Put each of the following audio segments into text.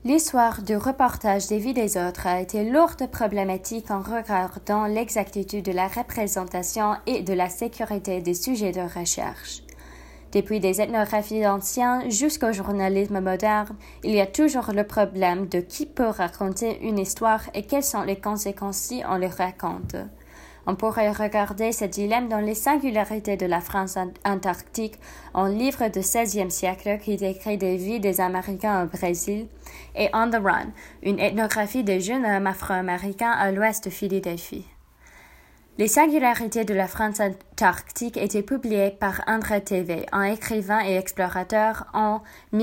L'histoire du reportage des vies des autres a été lourde problématique en regardant l'exactitude de la représentation et de la sécurité des sujets de recherche. Depuis des ethnographies anciennes jusqu'au journalisme moderne, il y a toujours le problème de qui peut raconter une histoire et quelles sont les conséquences si on le raconte. On pourrait regarder ce dilemme dans les singularités de la France antarctique, un livre du XVIe siècle qui décrit des vies des Américains au Brésil, et On the Run, une ethnographie des jeunes hommes afro-américains à l'ouest de Philadelphie. Les singularités de la France antarctique étaient publiées par André Tevet, un écrivain et explorateur, en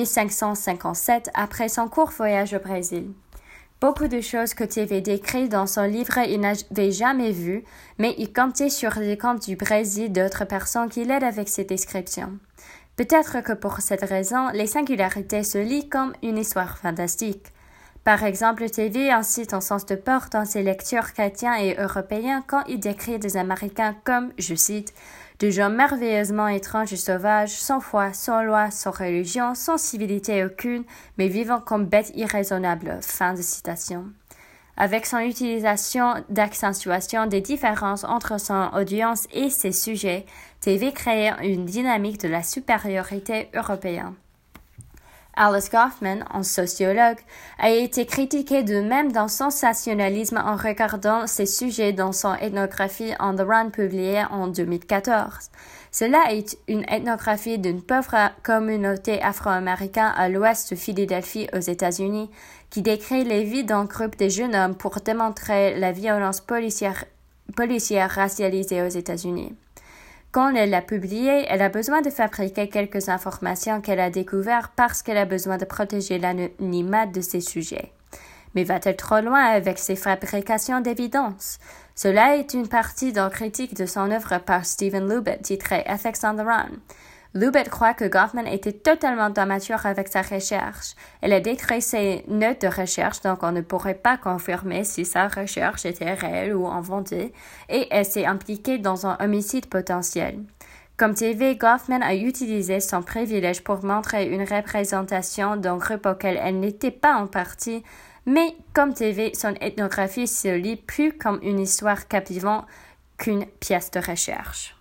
1557 après son court voyage au Brésil. Beaucoup de choses que Tevet décrit dans son livre il n'avait jamais vues, mais il comptait sur les contes du Brésil d'autres personnes qui l'aident avec ses descriptions. Peut-être que pour cette raison, les singularités se lient comme une histoire fantastique. Par exemple, Tevet incite un sens de peur dans ses lectures chrétiens et européens quand il décrit des Américains comme, je cite, des gens merveilleusement étranges et sauvages, sans foi, sans loi, sans religion, sans civilité aucune, mais vivant comme bêtes irraisonnables. Fin de citation. Avec son utilisation d'accentuation des différences entre son audience et ses sujets, Tevet crée une dynamique de la supériorité européenne. Alice Goffman, un sociologue, a été critiqué de même d'un sensationnalisme en regardant ces sujets dans son ethnographie On the Run publiée en 2014. Cela est une ethnographie d'une pauvre communauté afro-américaine à l'ouest de Philadelphie aux États-Unis qui décrit les vies d'un groupe de jeunes hommes pour démontrer la violence policière racialisée aux États-Unis. Quand elle l'a publiée, elle a besoin de fabriquer quelques informations qu'elle a découvertes parce qu'elle a besoin de protéger l'anonymat de ses sujets. Mais va-t-elle trop loin avec ses fabrications d'évidence? Cela est une partie d'une critique de son œuvre par Stephen Lubbett titrée Ethics on the Run. Lubbett croit que Goffman était totalement amateur avec sa recherche. Elle a décrit ses notes de recherche, donc on ne pourrait pas confirmer si sa recherche était réelle ou inventée, et elle s'est impliquée dans un homicide potentiel. Comme Tevet, Goffman a utilisé son privilège pour montrer une représentation d'un groupe auquel elle n'était pas en partie, mais comme Tevet, son ethnographie se lit plus comme une histoire captivante qu'une pièce de recherche.